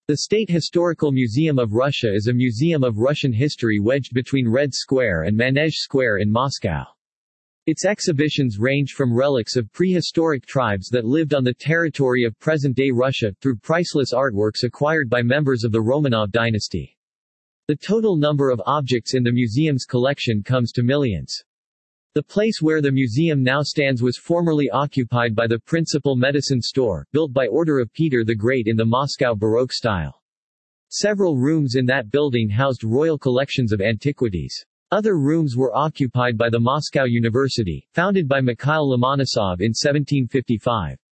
The State Historical Museum of Russia is a museum of Russian history wedged between Red Square and Manege Square in Moscow. Its exhibitions range from relics of prehistoric tribes that lived on the territory of present-day Russia, through priceless artworks acquired by members of the Romanov dynasty. The total number of objects in the museum's collection comes to millions. The place where the museum now stands was formerly occupied by the Principal Medicine Store, built by order of Peter the Great in the Moscow Baroque style. Several rooms in that building housed royal collections of antiquities. Other rooms were occupied by the Moscow University, founded by Mikhail Lomonosov in 1755.